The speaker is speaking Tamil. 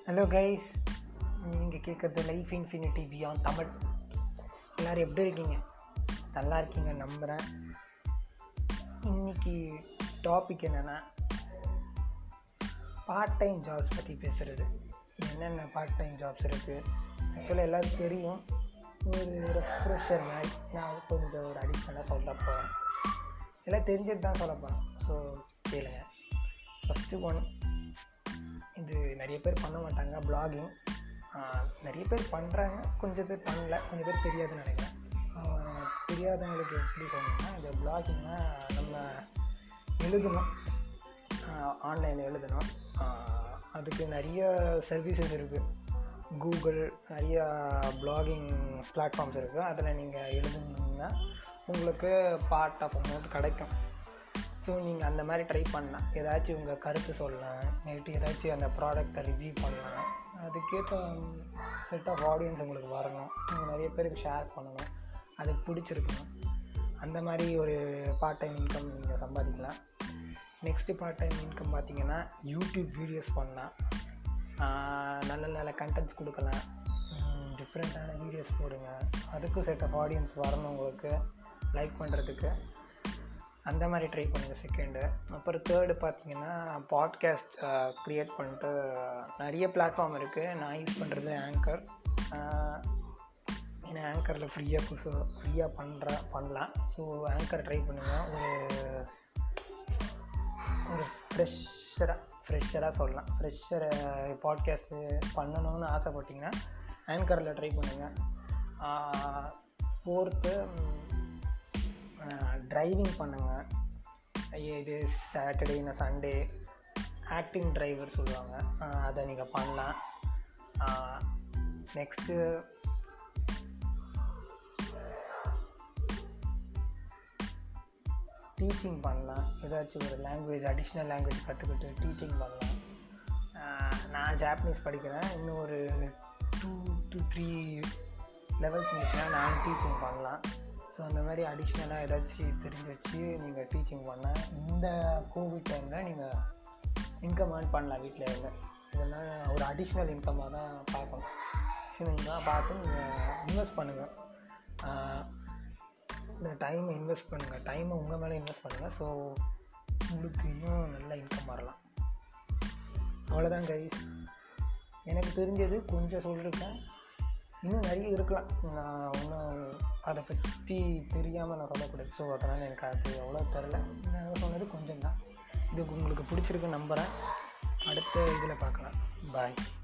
ஹலோ கைஸ், நீங்கள் கேட்குறது லைஃப் இன்ஃபினிட்டி பியாண்ட் தமிழ். எல்லோரும் எப்படி இருக்கீங்க? நல்லா இருக்கீங்க நம்புகிறேன். இன்றைக்கி டாபிக் என்னென்னா பார்ட் டைம் ஜாப்ஸ் பற்றி பேசுகிறது. என்னென்ன பார்ட் டைம் ஜாப்ஸ் இருக்குது ஆக்சுவலாக எல்லோரும் தெரியும். ஒரு ரெஃப்ரெஷர் மாதிரி நான் கொஞ்சம் ஒரு அடிஷ்னலாக சொல்ல போகிறேன். எல்லாம் தெரிஞ்சுட்டு தான் சொல்ல போகிறேன். ஸோ கேளுங்க. ஃபஸ்ட்டு ஒன், இது நிறைய பேர் பண்ண மாட்டாங்க. ப்ளாகிங் நிறைய பேர் பண்ணுறாங்க, கொஞ்சம் பேர் பண்ணல, கொஞ்சம் பேர் தெரியாதுன்னு நினைக்கிறேன். தெரியாதவங்களுக்கு எப்படி சொன்னோம்னா, இந்த ப்ளாகிங்னா நம்ம எழுதணும், ஆன்லைனில் எழுதணும். அதுக்கு நிறைய சர்வீசஸ் இருக்குது. கூகுள் நிறையா ப்ளாகிங் பிளாட்ஃபார்ம்ஸ் இருக்குது. அதில் நீங்கள் எழுதுனீங்கன்னா உங்களுக்கு பார்ட் ஆஃப் அமௌண்ட் கிடைக்கும். ஸோ நீங்கள் அந்த மாதிரி ட்ரை பண்ணலாம். ஏதாச்சும் உங்கள் கருத்து சொல்லலாம், நைட்டு ஏதாச்சும் அந்த ப்ராடக்டை ரிவ்யூ பண்ணலாம். அதுக்கேற்ற செட் ஆஃப் ஆடியன்ஸ் உங்களுக்கு வரணும். நீங்கள் நிறைய பேருக்கு ஷேர் பண்ணணும், அது பிடிச்சிருக்கணும். அந்த மாதிரி ஒரு பார்ட் டைம் இன்கம் நீங்கள் சம்பாதிக்கலாம். நெக்ஸ்ட்டு பார்ட் டைம் இன்கம் பார்த்திங்கன்னா, யூடியூப் வீடியோஸ் பண்ணலாம். நல்ல நல்ல கண்டென்ட்ஸ் கொடுக்கலாம், டிஃப்ரெண்ட்டான வீடியோஸ் போடுங்க. அதுக்கும் செட் ஆஃப் ஆடியன்ஸ் வரணும் உங்களுக்கு லைக் பண்ணுறதுக்கு. அந்த மாதிரி ட்ரை பண்ணுங்கள் செகண்டு. அப்புறம் தேர்டு பார்த்திங்கன்னா, பாட்காஸ்ட் க்ரியேட் பண்ணிட்டு நிறைய பிளாட்ஃபார்ம் இருக்குது. நான் யூஸ் பண்ணுறது ஆங்கர். ஏன்னா ஆங்கரில் ஃப்ரீயாக பண்ணலாம். ஸோ ஆங்கர் ட்ரை பண்ணுங்கள். ஒரு ஃப்ரெஷ்ஷராக சொல்லலாம். ஃப்ரெஷ்ஷரை பாட்காஸ்ட்டு பண்ணணும்னு ஆசைப்பட்டிங்கன்னா ஆங்கரில் ட்ரை பண்ணுங்கள். ஃபோர்த்து, ட்ரைவிங் பண்ணுங்கள். இது சாட்டர்டே இல்லை சண்டே ஆக்டிங் டிரைவர் சொல்லுவாங்க, அதை நீங்கள் பண்ணலாம். நெக்ஸ்ட்டு டீச்சிங் பண்ணலாம். ஏதாச்சும் ஒரு லாங்குவேஜ், அடிஷ்னல் லாங்குவேஜ் கற்றுக்கிட்டு டீச்சிங் பண்ணலாம். நான் ஜாப்பனீஸ் படிக்கிறேன். இன்னும் ஒரு 2 to 3 லெவல்ஸ் முடிச்சுன்னா நான் டீச்சிங் பண்ணலாம். ஸோ அந்த மாதிரி அடிஷ்னலாக ஏதாச்சும் தெரிஞ்சு வச்சு நீங்கள் டீச்சிங் பண்ணால் இந்த கோவிட் டைமில் நீங்கள் இன்கம் ஏர்ன் பண்ணலாம் வீட்டில் இருந்து. இதெல்லாம் ஒரு அடிஷ்னல் இன்கமாக தான் பார்க்கணும். அடிஷ்னல் இன்கமாக பார்த்து நீங்கள் இன்வெஸ்ட் பண்ணுங்கள். இந்த டைமை இன்வெஸ்ட் பண்ணுங்கள், டைமை உங்கள் மேலே இன்வெஸ்ட் பண்ணுங்கள். ஸோ உங்களுக்கு இன்னும் நல்ல இன்கம் வரலாம். அவ்வளோதான் கைஸ், எனக்கு தெரிஞ்சது கொஞ்சம் சொல்லியிருக்கேன். இன்னும் நிறைய இருக்கலாம். நான் இன்னும் அதை பற்றி தெரியாமல் நான் சொல்லக்கூடாது. ஸோ அதனால் எனக்கு அது எவ்வளோ தெரில. நான் சொன்னது கொஞ்சம் தான். இது உங்களுக்கு பிடிச்சிருக்குன்னு நம்புகிறேன். அடுத்த இதில் பார்க்கலாம். பாய்.